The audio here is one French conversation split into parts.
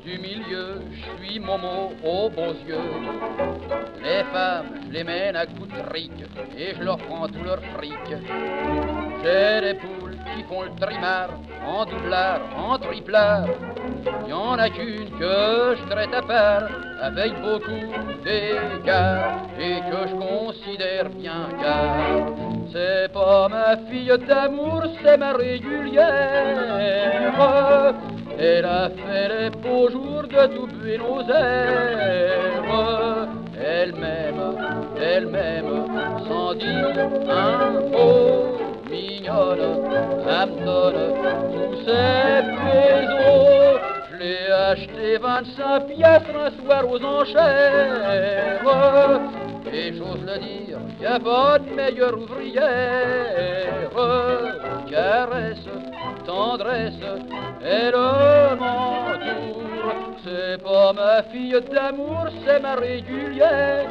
du milieu, je suis Momo aux beaux yeux. Les femmes, je les mène à coups de trick et je leur prends tout leur fric. J'ai des poules qui font le trimar en doublard, en triplard. Y en a qu'une que je traite à part avec beaucoup d'écart et que je considère bien car c'est pas ma fille d'amour, c'est ma régulière. Elle a fait les beaux jours de tout Buenos Aires. Elle m'aime, sans dire un mot. Mignonne, elle me donne tous ses pesos. Je l'ai acheté 25 piastres un soir aux enchères. Et j'ose le dire, y a pas de meilleure ouvrière. Caresse, tendresse, elle m'entoure. C'est pas ma fille d'amour, c'est ma régulière.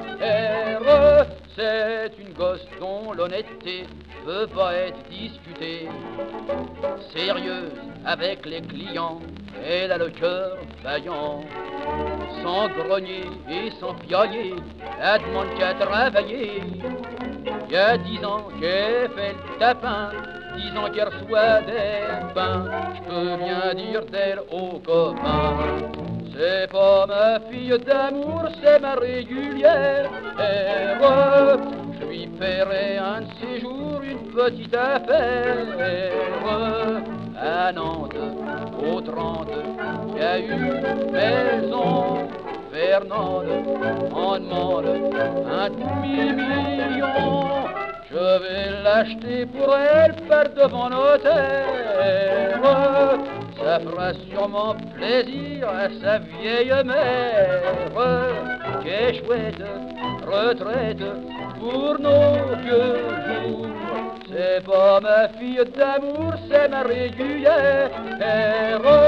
C'est une gosse dont l'honnêteté veut pas être discutée. Sérieuse avec les clients, elle a le cœur vaillant. Sans grogner et sans piailler, elle demande qu'à travailler. Il y a 10 ans qu'elle fait le tapin, 10 ans qu'elle reçoit des pains. Je peux bien dire d'elle aux copains. C'est pas ma fille d'amour, c'est ma régulière. Je lui paierai un de ces jours une petite affaire. À Nantes, au 30, il y a une maison. Fernande en demande un demi-million. Je vais l'acheter pour elle par devant notaire. Ça fera sûrement plaisir à sa vieille mère. Qu'est chouette retraite pour nos vieux jours. C'est pas ma fille d'amour, c'est ma régulière.